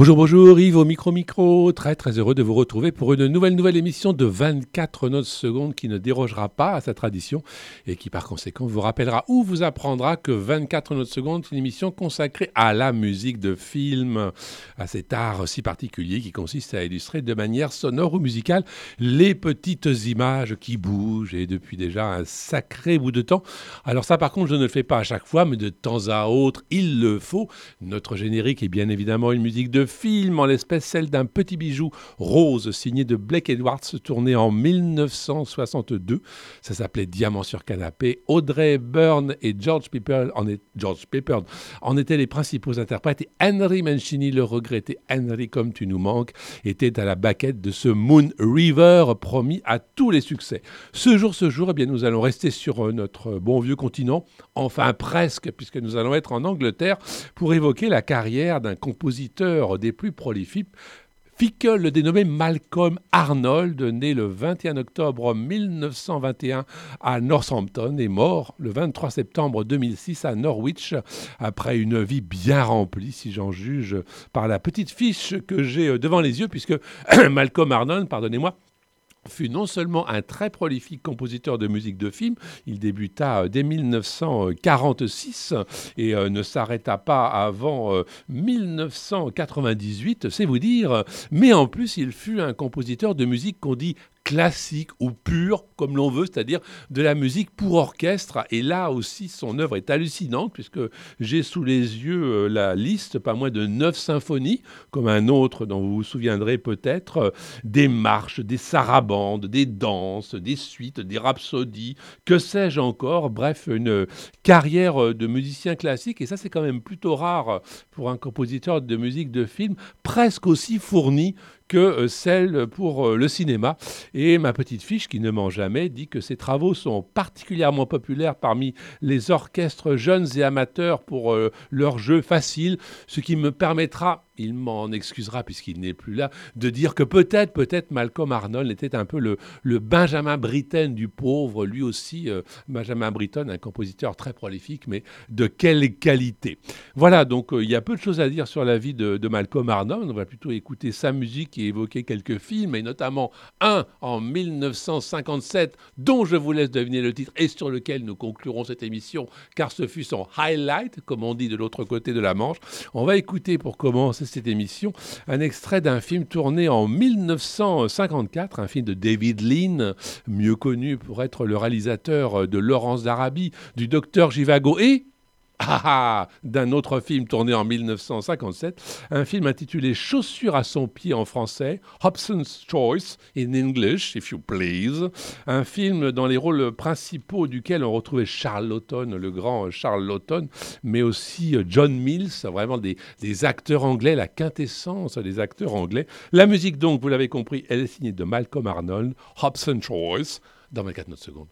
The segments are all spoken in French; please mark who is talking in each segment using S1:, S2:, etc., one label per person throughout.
S1: Bonjour, bonjour, Yves au micro. Très, très heureux de vous retrouver pour une nouvelle émission de 24 notes secondes qui ne dérogera pas à sa tradition et qui, par conséquent, vous rappellera ou vous apprendra que 24 notes secondes est une émission consacrée à la musique de film, à cet art si particulier qui consiste à illustrer de manière sonore ou musicale les petites images qui bougent et depuis déjà un sacré bout de temps. Alors ça, par contre, je ne le fais pas à chaque fois, mais de temps à autre, il le faut. Notre générique est bien évidemment une musique de film, en l'espèce celle d'un petit bijou rose signé de Blake Edwards, tourné en 1962. Ça s'appelait Diamant sur canapé. Audrey Byrne et George Pepper en étaient les principaux interprètes et Henry Mancini, le regretté Henry comme tu nous manques, était à la baquette de ce Moon River promis à tous les succès. Ce jour, eh bien, nous allons rester sur notre bon vieux continent, enfin presque, puisque nous allons être en Angleterre pour évoquer la carrière d'un compositeur des plus prolifiques, le dénommé Malcolm Arnold, né le 21 octobre 1921 à Northampton et mort le 23 septembre 2006 à Norwich, après une vie bien remplie, si j'en juge par la petite fiche que j'ai devant les yeux, puisque Malcolm Arnold, pardonnez-moi, fut non seulement un très prolifique compositeur de musique de film, il débuta dès 1946 et ne s'arrêta pas avant 1998, c'est vous dire, mais en plus il fut un compositeur de musique qu'on dit classique ou pure, comme l'on veut, c'est-à-dire de la musique pour orchestre. Et là aussi, son œuvre est hallucinante, puisque j'ai sous les yeux la liste, pas moins de 9 symphonies, comme un autre dont vous vous souviendrez peut-être, des marches, des sarabandes, des danses, des suites, des rhapsodies, que sais-je encore, bref, une carrière de musicien classique, et ça c'est quand même plutôt rare pour un compositeur de musique de film, presque aussi fourni que celle pour le cinéma. Et ma petite fiche, qui ne ment jamais, dit que ses travaux sont particulièrement populaires parmi les orchestres jeunes et amateurs pour leur jeu facile, ce qui me permettra, il m'en excusera puisqu'il n'est plus là, de dire que peut-être Malcolm Arnold était un peu le Benjamin Britten du pauvre, lui aussi, Benjamin Britten, un compositeur très prolifique, mais de quelle qualité. Voilà, donc il y a peu de choses à dire sur la vie de Malcolm Arnold, on va plutôt écouter sa musique et évoquer quelques films, et notamment un en 1957, dont je vous laisse deviner le titre et sur lequel nous conclurons cette émission, car ce fut son highlight, comme on dit de l'autre côté de la Manche. On va écouter pour commencer cette émission un extrait d'un film tourné en 1954, un film de David Lean, mieux connu pour être le réalisateur de Laurence d'Arabie, du Docteur Zhivago et d'un autre film tourné en 1957, un film intitulé Chaussures à son pied en français, Hobson's Choice in English, if you please, un film dans les rôles principaux duquel on retrouvait Charles Laughton, le grand Charles Laughton, mais aussi John Mills, vraiment des acteurs anglais, la quintessence des acteurs anglais. La musique donc, vous l'avez compris, elle est signée de Malcolm Arnold, Hobson's Choice, dans 24 notes secondes.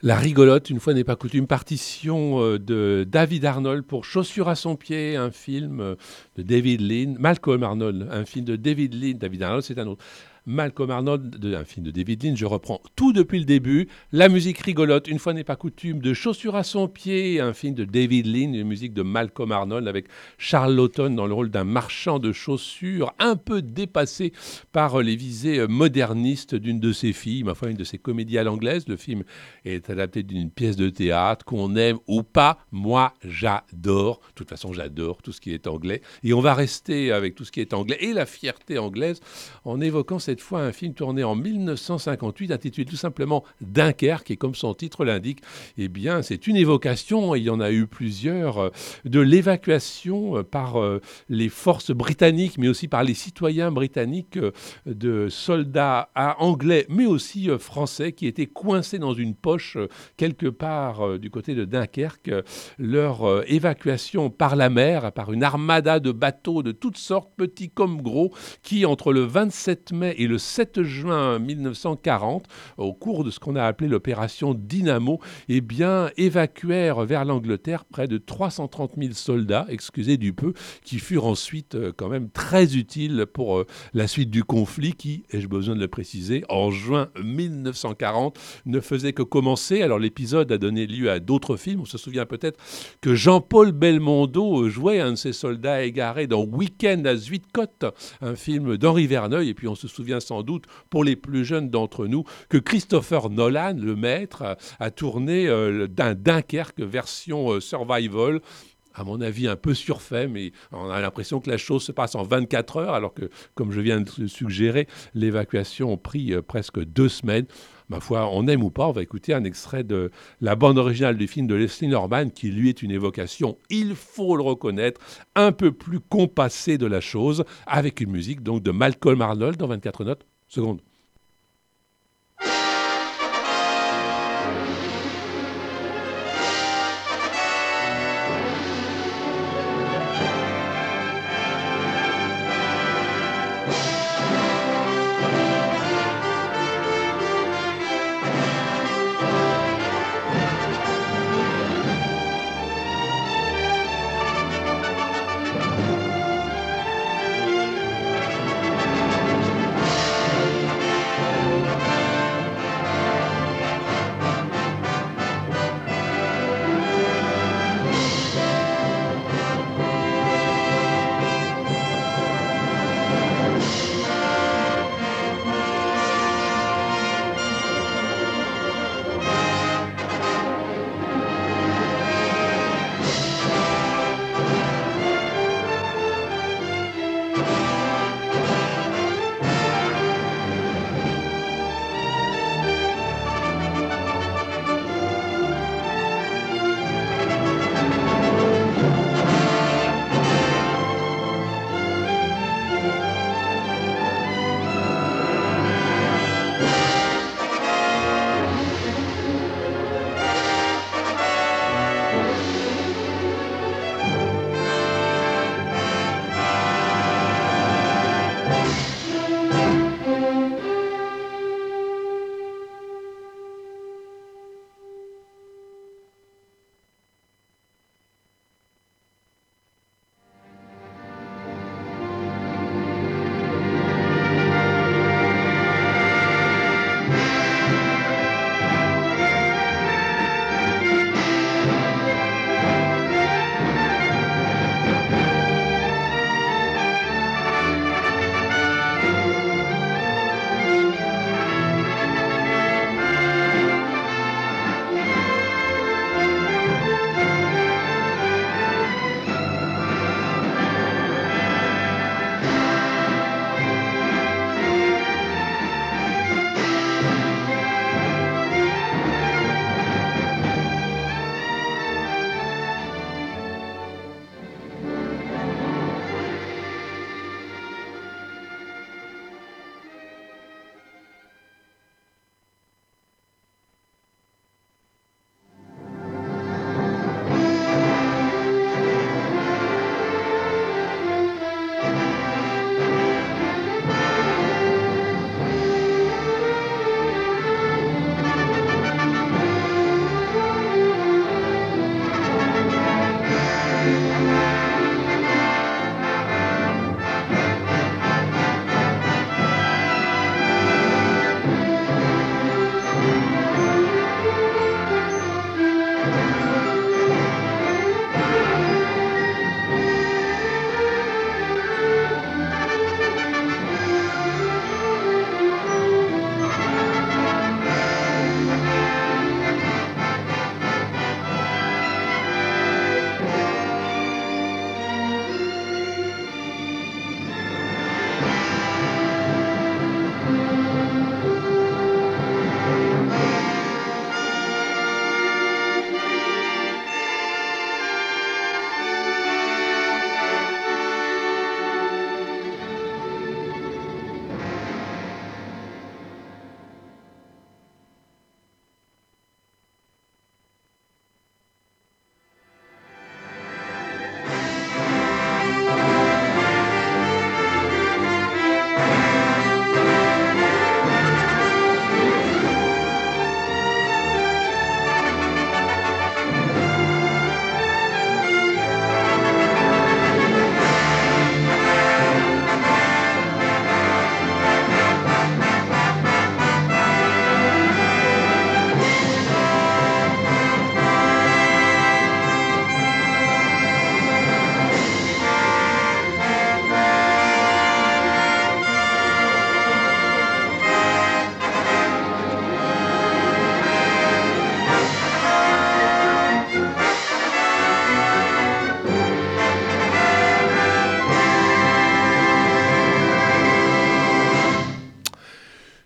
S1: La rigolote, une fois n'est pas coutume, partition de David Arnold pour Chaussures à son pied, un film de David Lean, Malcolm Arnold, un film de David Lean, David Arnold c'est un autre. Malcolm Arnold, un film de David Lean, je reprends tout depuis le début. La musique rigolote, une fois n'est pas coutume, de Chaussures à son pied, un film de David Lean, une musique de Malcolm Arnold avec Charles Laughton dans le rôle d'un marchand de chaussures, un peu dépassé par les visées modernistes d'une de ses filles, ma foi, une de ses comédies à l'anglaise. Le film est adapté d'une pièce de théâtre, qu'on aime ou pas. Moi, j'adore. De toute façon, j'adore tout ce qui est anglais. Et on va rester avec tout ce qui est anglais et la fierté anglaise en évoquant cette fois un film tourné en 1958 intitulé tout simplement Dunkerque, et comme son titre l'indique, eh bien c'est une évocation, il y en a eu plusieurs, de l'évacuation par les forces britanniques mais aussi par les citoyens britanniques de soldats anglais mais aussi français qui étaient coincés dans une poche quelque part du côté de Dunkerque. Leur évacuation par la mer, par une armada de bateaux de toutes sortes, petits comme gros, qui entre le 27 mai et le 7 juin 1940, au cours de ce qu'on a appelé l'opération Dynamo, eh bien, évacuèrent vers l'Angleterre près de 330 000 soldats, excusez du peu, qui furent ensuite quand même très utiles pour la suite du conflit qui, ai-je besoin de le préciser, en juin 1940 ne faisait que commencer. Alors l'épisode a donné lieu à d'autres films. On se souvient peut-être que Jean-Paul Belmondo jouait un de ces soldats égarés dans Week-end à Zuidcote, un film d'Henri Verneuil. Et puis on se souvient sans doute, pour les plus jeunes d'entre nous, que Christopher Nolan, le maître, a tourné d'un Dunkerque version survival, à mon avis un peu surfait, mais on a l'impression que la chose se passe en 24 heures, alors que, comme je viens de le suggérer, l'évacuation a pris presque 2 semaines. Ma foi, on aime ou pas, on va écouter un extrait de la bande originale du film de Leslie Norman, qui lui est une évocation, il faut le reconnaître, un peu plus compassée de la chose, avec une musique donc de Malcolm Arnold dans 24 notes secondes.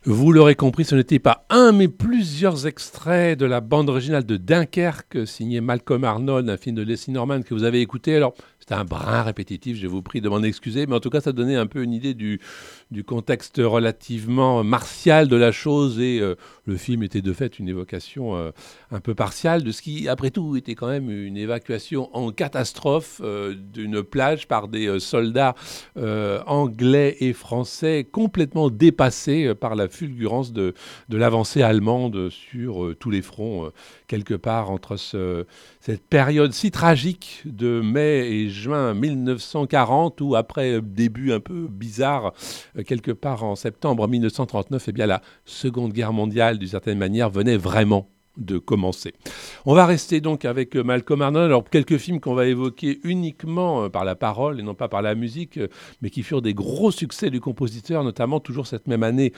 S1: Vous l'aurez compris, ce n'était pas un, mais plusieurs extraits de la bande originale de Dunkerque, signé Malcolm Arnold, un film de Leslie Norman que vous avez écouté. Alors, c'était un brin répétitif, je vous prie de m'en excuser, mais en tout cas, ça donnait un peu une idée du contexte relativement martial de la chose, et le film était de fait une évocation un peu partiale de ce qui, après tout, était quand même une évacuation en catastrophe d'une plage par des soldats anglais et français complètement dépassés par la fulgurance de l'avancée allemande sur tous les fronts, quelque part entre cette période si tragique de mai et juin 1940, ou après début un peu bizarre, quelque part en septembre 1939, eh bien la Seconde Guerre mondiale, d'une certaine manière, venait vraiment de commencer. On va rester donc avec Malcolm Arnold. Alors, quelques films qu'on va évoquer uniquement par la parole et non pas par la musique, mais qui furent des gros succès du compositeur, notamment toujours cette même année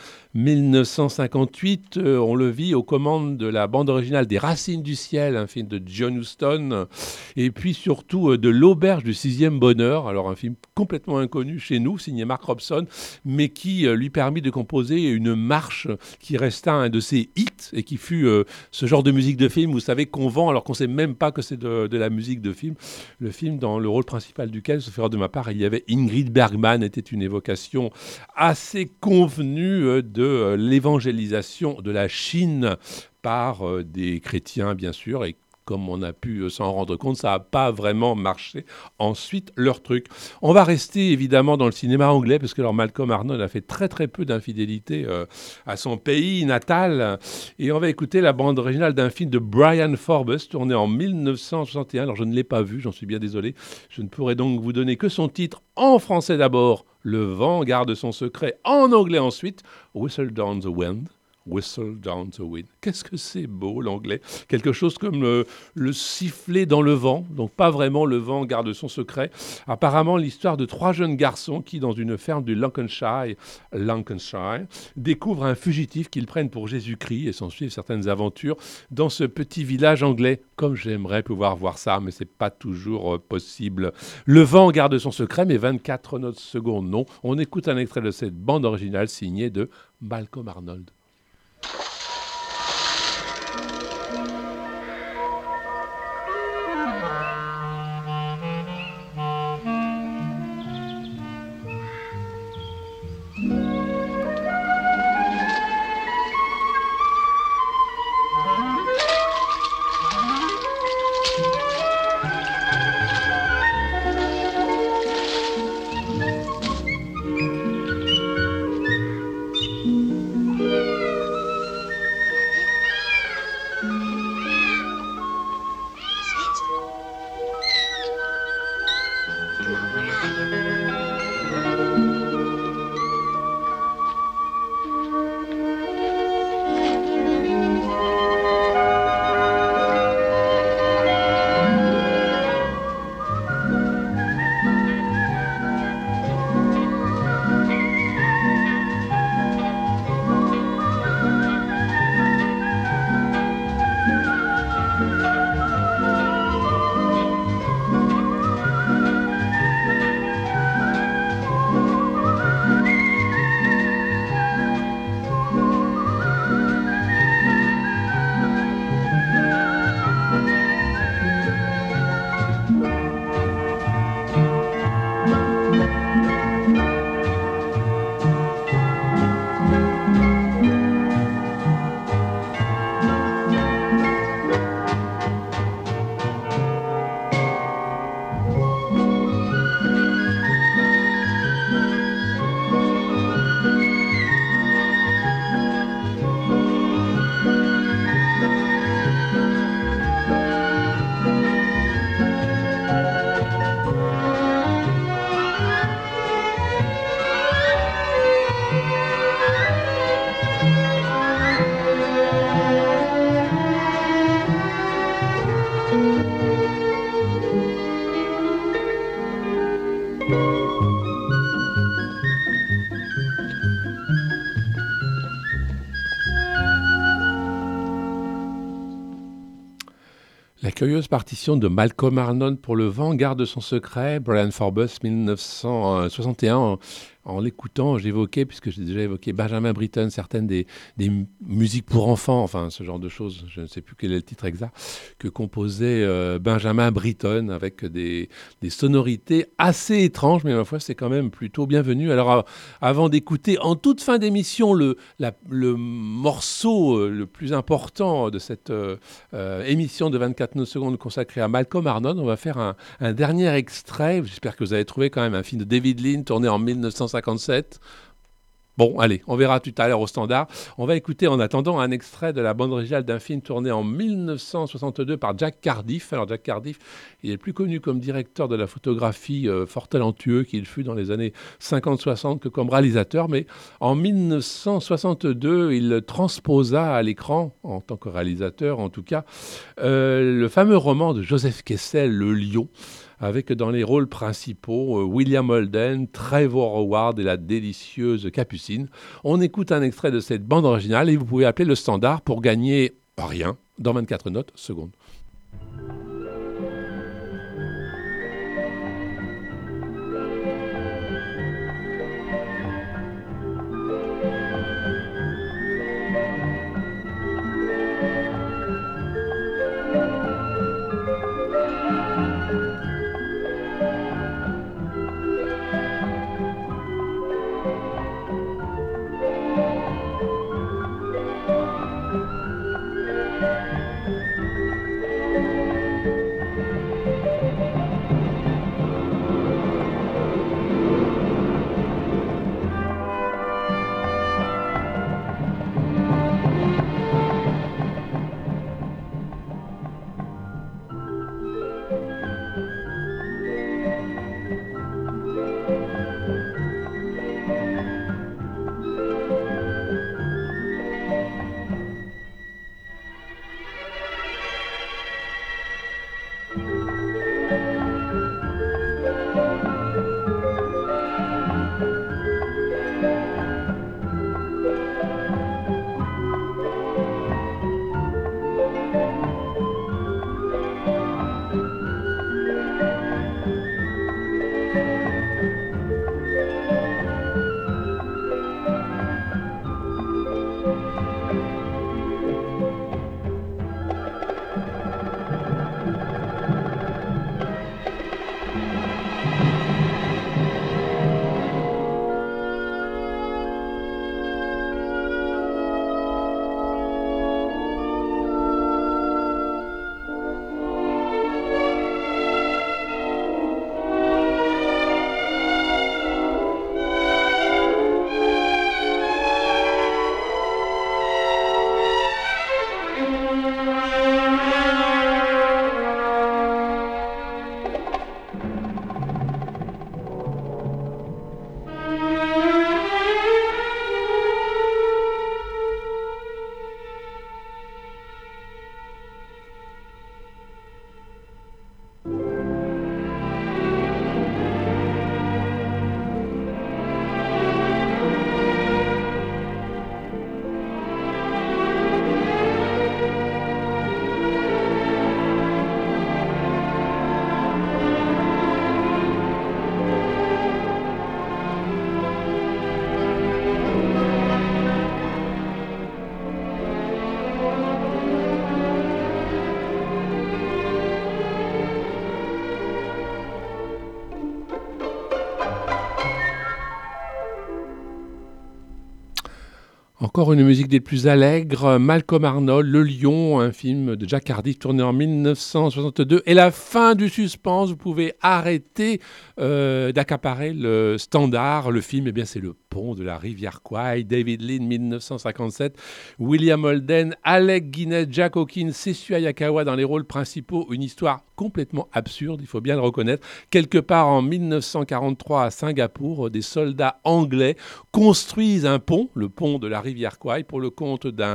S1: 1958. On le vit aux commandes de la bande originale des Racines du ciel, un film de John Huston, et puis surtout de L'Auberge du sixième bonheur. Alors, un film complètement inconnu chez nous, signé Mark Robson, mais qui lui permit de composer une marche qui resta un de ses hits et qui fut ce genre de musique de film, vous savez, qu'on vend alors qu'on ne sait même pas que c'est de la musique de film. Le film dans le rôle principal duquel, sauf erreur de ma part, il y avait Ingrid Bergman, était une évocation assez convenue de l'évangélisation de la Chine par des chrétiens, bien sûr, et comme on a pu s'en rendre compte, ça n'a pas vraiment marché ensuite leur truc. On va rester évidemment dans le cinéma anglais, parce que alors, Malcolm Arnold a fait très très peu d'infidélité à son pays natal, et on va écouter la bande originale d'un film de Brian Forbes, tourné en 1961. Alors je ne l'ai pas vu, j'en suis bien désolé. Je ne pourrai donc vous donner que son titre en français d'abord, Le vent garde son secret, en anglais ensuite, Whistle Down the Wind. Whistle down the wind. Qu'est-ce que c'est beau l'anglais. Quelque chose comme le sifflet dans le vent. Donc pas vraiment le vent garde son secret. Apparemment l'histoire de 3 jeunes garçons qui, dans une ferme du Lancashire, découvrent un fugitif qu'ils prennent pour Jésus-Christ, et s'en suivent certaines aventures dans ce petit village anglais. Comme j'aimerais pouvoir voir ça, mais c'est pas toujours possible. Le vent garde son secret, mais 24 notes secondes non. On écoute un extrait de cette bande originale signée de Malcolm Arnold. La curieuse partition de Malcolm Arnold pour Le vent garde son secret, Brian Forbes, 1961. En l'écoutant, j'évoquais, puisque j'ai déjà évoqué Benjamin Britten, certaines des musiques pour enfants, enfin ce genre de choses, je ne sais plus quel est le titre exact, que composait Benjamin Britten avec des sonorités assez étranges, mais ma foi c'est quand même plutôt bienvenu. Alors avant d'écouter en toute fin d'émission le morceau le plus important de cette émission de 24 secondes consacrée à Malcolm Arnold, on va faire un dernier extrait. J'espère que vous avez trouvé quand même un film de David Lean tourné en 1957. Bon, allez, on verra tout à l'heure au standard. On va écouter en attendant un extrait de la bande originale d'un film tourné en 1962 par Jack Cardiff. Alors Jack Cardiff, il est plus connu comme directeur de la photographie fort talentueux qu'il fut dans les années 50-60 que comme réalisateur, mais en 1962, il transposa à l'écran, en tant que réalisateur en tout cas, le fameux roman de Joseph Kessel, Le Lion, avec dans les rôles principaux William Holden, Trevor Howard et la délicieuse Capucine. On écoute un extrait de cette bande originale et vous pouvez appeler le standard pour gagner rien dans 24 notes secondes. Encore une musique des plus allègres, Malcolm Arnold, Le Lion, un film de Jack Cardiff tourné en 1962. Et la fin du suspense, vous pouvez arrêter d'accaparer le standard. Le film, eh bien, c'est Le Pont de la rivière Kwai, David Lean, 1957. William Holden, Alec Guinness, Jack Hawkins, Sessue Hayakawa dans les rôles principaux. Une histoire complètement absurde, il faut bien le reconnaître. Quelque part en 1943 à Singapour, des soldats anglais construisent un pont, le pont de la rivière Kwai, pour le compte d'un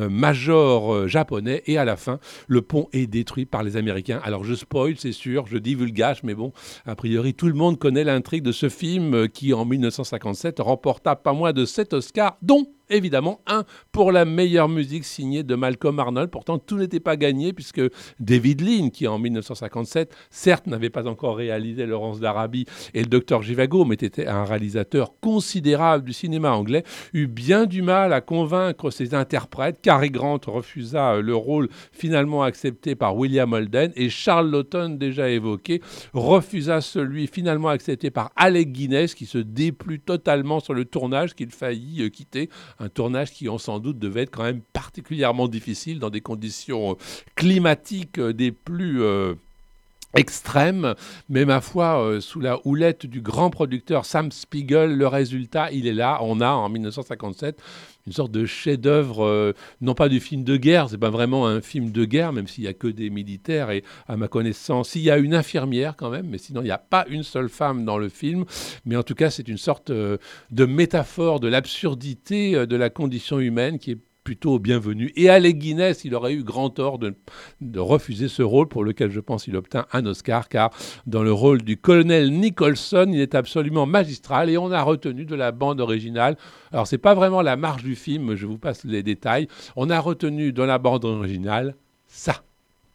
S1: major japonais. Et à la fin, le pont est détruit par les Américains. Alors je spoil, c'est sûr, je divulgage, mais bon, a priori, tout le monde connaît l'intrigue de ce film qui, en 1957, remporta pas moins de 7 Oscars, dont évidemment un pour la meilleure musique signée de Malcolm Arnold. Pourtant, tout n'était pas gagné puisque David Lean, qui en 1957, certes n'avait pas encore réalisé Laurence d'Arabie et le Docteur Zhivago, mais était un réalisateur considérable du cinéma anglais, eut bien du mal à convaincre ses interprètes. Cary Grant refusa le rôle finalement accepté par William Holden et Charles Laughton, déjà évoqué, refusa celui finalement accepté par Alec Guinness qui se déplut totalement sur le tournage qu'il faillit quitter. Un tournage qui, on sans doute, devait être quand même particulièrement difficile dans des conditions climatiques des plus extrême, mais ma foi, sous la houlette du grand producteur Sam Spiegel, le résultat, il est là. On a, en 1957, une sorte de chef-d'œuvre, non pas du film de guerre, c'est pas vraiment un film de guerre, même s'il n'y a que des militaires, et à ma connaissance, il y a une infirmière quand même, mais sinon, il n'y a pas une seule femme dans le film. Mais en tout cas, c'est une sorte de métaphore de l'absurdité de la condition humaine qui est plutôt bienvenu. Et Alec Guinness, il aurait eu grand tort de refuser ce rôle pour lequel je pense qu'il obtint un Oscar, car dans le rôle du colonel Nicholson, il est absolument magistral et on a retenu de la bande originale. Alors, c'est pas vraiment la marche du film, je vous passe les détails. On a retenu dans la bande originale ça.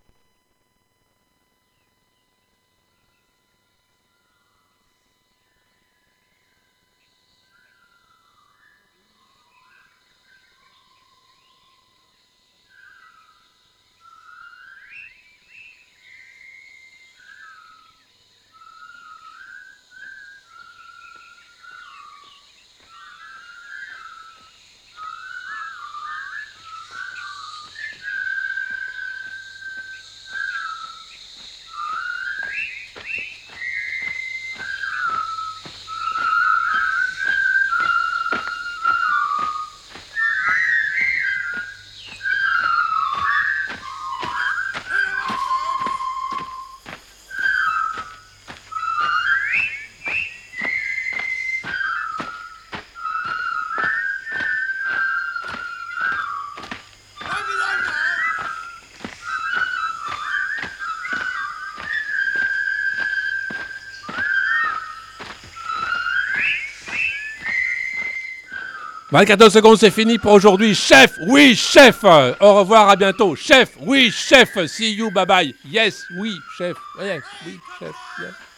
S1: « 14 secondes, c'est fini pour aujourd'hui. Chef, oui, chef. Au revoir, à bientôt. Chef, oui, chef. See you, bye bye. Yes, oui, chef. Yes, oui, chef. Yes.